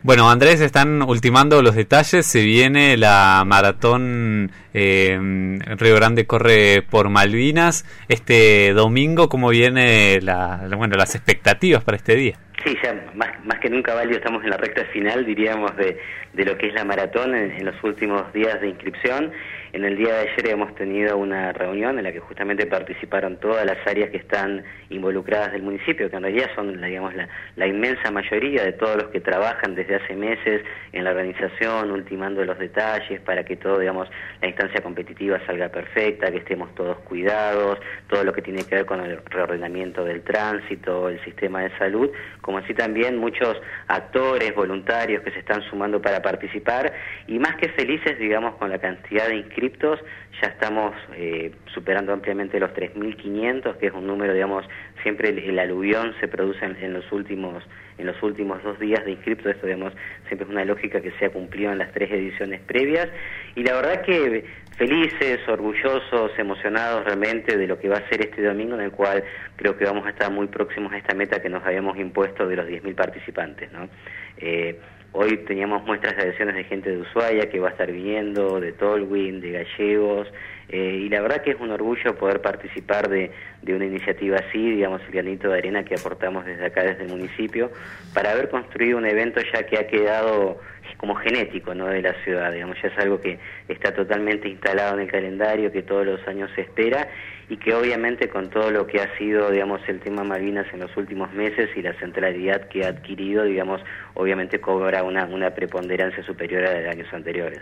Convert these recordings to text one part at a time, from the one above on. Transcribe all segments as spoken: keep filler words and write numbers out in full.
Bueno, Andrés, están ultimando los detalles. Se viene la maratón eh, Río Grande corre por Malvinas este domingo. ¿Cómo viene la, bueno, las expectativas para este día? Sí, ya más, más que nunca, Valio, estamos en la recta final, diríamos, de, de lo que es la maratón en, en los últimos días de inscripción. En el día de ayer hemos tenido una reunión en la que justamente participaron todas las áreas que están involucradas del municipio, que en realidad son, digamos, la, la inmensa mayoría de todos los que trabajan desde hace meses en la organización, ultimando los detalles para que todo, digamos, la instancia competitiva salga perfecta, que estemos todos cuidados, todo lo que tiene que ver con el reordenamiento del tránsito, el sistema de salud, como así también muchos actores, voluntarios que se están sumando para participar, y más que felices, digamos, con la cantidad de inscriptos. Ya estamos eh, superando ampliamente los tres mil quinientos, que es un número, digamos, siempre el, el aluvión se produce en, en los últimos en los últimos dos días de inscriptos. Esto, digamos, siempre es una lógica que se ha cumplido en las tres ediciones previas, y la verdad que felices, orgullosos, emocionados realmente de lo que va a ser este domingo, en el cual creo que vamos a estar muy próximos a esta meta que nos habíamos impuesto de los diez mil participantes, ¿no? Eh, Hoy teníamos muestras de adhesiones de gente de Ushuaia que va a estar viniendo, de Tolwyn, de Gallegos, eh, y la verdad que es un orgullo poder participar de, de una iniciativa así, digamos, el granito de arena que aportamos desde acá, desde el municipio, para haber construido un evento ya que ha quedado como genético, ¿no?, de la ciudad, digamos, ya es algo que está totalmente instalado en el calendario, que todos los años se espera, y que obviamente con todo lo que ha sido, digamos, el tema Malvinas en los últimos meses y la centralidad que ha adquirido, digamos, obviamente cobra una, una preponderancia superior a la de años anteriores.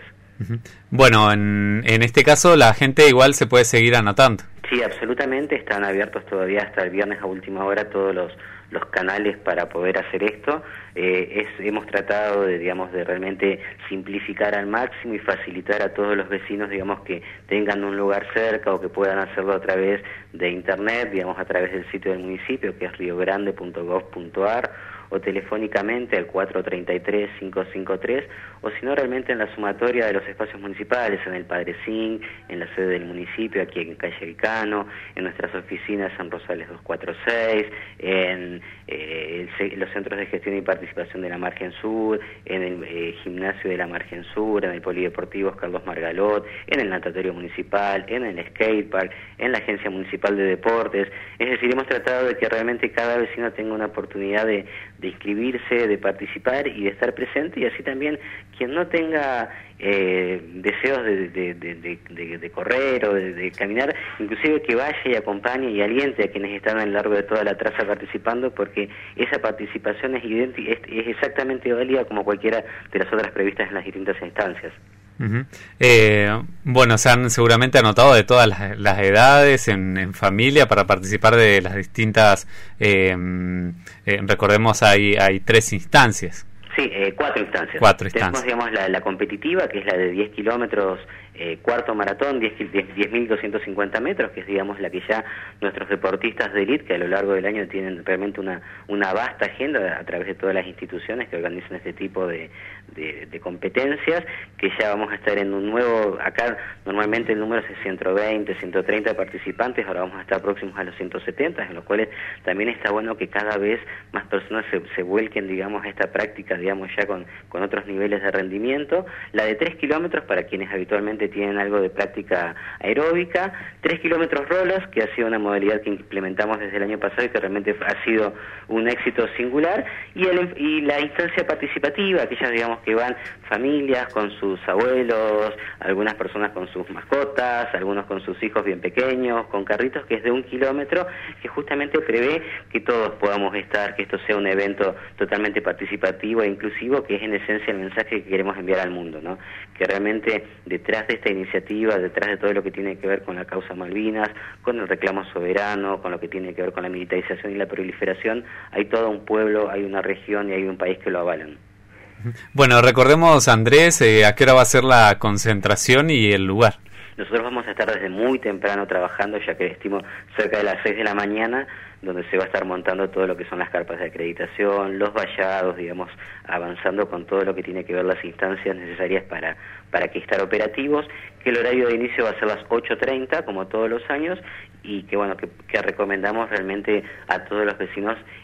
Bueno, en, en este caso la gente igual se puede seguir anotando. Sí, absolutamente, están abiertos todavía hasta el viernes a última hora todos los los canales para poder hacer esto. Eh, es, hemos tratado de, digamos, de realmente simplificar al máximo y facilitar a todos los vecinos, digamos, que tengan un lugar cerca o que puedan hacerlo a través de internet, digamos, a través del sitio del municipio, que es rio grande punto gov punto ar, o telefónicamente al cuatro tres tres, cinco cinco tres, o si no realmente en la sumatoria de los espacios municipales, en el Padre Zinc, en la sede del municipio, aquí en Calle Elcano, en nuestras oficinas en Rosales doscientos cuarenta y seis, en eh, el, los centros de gestión y participación de la Margen Sur, en el eh, gimnasio de la Margen Sur, en el polideportivo Carlos Margalot, en el natatorio municipal, en el skatepark, en la agencia municipal de deportes. Es decir, hemos tratado de que realmente cada vecino tenga una oportunidad de de inscribirse, de participar y de estar presente, y así también quien no tenga eh, deseos de, de, de, de, de, de correr o de, de caminar, inclusive que vaya y acompañe y aliente a quienes están a lo largo de toda la traza participando, porque esa participación es, idéntica, es, es exactamente válida como cualquiera de las otras previstas en las distintas instancias. Uh-huh. Eh, bueno, se han seguramente anotado de todas las, las edades en, en familia para participar de las distintas, eh, eh, recordemos hay, hay tres instancias. Sí, eh, cuatro instancias. Cuatro instancias. Tenemos, digamos, la, la competitiva, que es la de diez kilómetros, eh, cuarto maratón, diez mil doscientos cincuenta metros, que es, digamos, la que ya nuestros deportistas de élite, que a lo largo del año tienen realmente una, una vasta agenda a través de todas las instituciones que organizan este tipo de, de, de competencias, que ya vamos a estar en un nuevo, acá normalmente el número es de ciento veinte, ciento treinta participantes, ahora vamos a estar próximos a los ciento setenta, en los cuales también está bueno que cada vez más personas se, se vuelquen, digamos, a esta práctica, digamos, ya con, con otros niveles de rendimiento. La de tres kilómetros para quienes habitualmente tienen algo de práctica aeróbica, tres kilómetros rolos, que ha sido una modalidad que implementamos desde el año pasado y que realmente ha sido un éxito singular, y, el, y la instancia participativa, aquellas, digamos, que van familias con sus abuelos, algunas personas con sus mascotas, algunos con sus hijos bien pequeños, con carritos, que es de un kilómetro, que justamente prevé que todos podamos estar, que esto sea un evento totalmente participativo e inclusivo, que es en esencia el mensaje que queremos enviar al mundo, ¿no? Que realmente detrás de esta iniciativa, detrás de todo lo que tiene que ver con la causa Malvinas, con el reclamo soberano, con lo que tiene que ver con la militarización y la proliferación, hay todo un pueblo, hay una región y hay un país que lo avalan. Bueno, recordemos, Andrés, eh, a qué hora va a ser la concentración y el lugar. Nosotros vamos a estar desde muy temprano trabajando, ya que estimo cerca de las seis de la mañana, donde se va a estar montando todo lo que son las carpas de acreditación, los vallados, digamos, avanzando con todo lo que tiene que ver las instancias necesarias para, para que estar operativos, que el horario de inicio va a ser las ocho treinta, como todos los años, y que bueno, que, que recomendamos realmente a todos los vecinos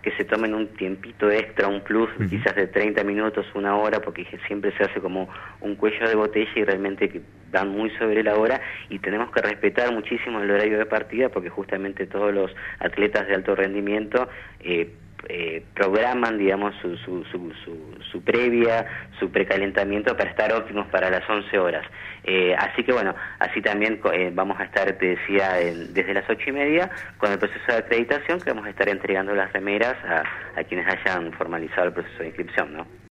que se tomen un tiempito extra, un plus, uh-huh. quizás de treinta minutos, una hora, porque siempre se hace como un cuello de botella y realmente que van muy sobre la hora, y tenemos que respetar muchísimo el horario de partida, porque justamente todos los atletas de alto rendimiento eh, Eh, programan, digamos, su, su, su, su, su previa, su precalentamiento para estar óptimos para las once horas. Eh, así que bueno, así también eh, vamos a estar, te decía, en, desde las ocho y media con el proceso de acreditación, que vamos a estar entregando las remeras a, a quienes hayan formalizado el proceso de inscripción, ¿no?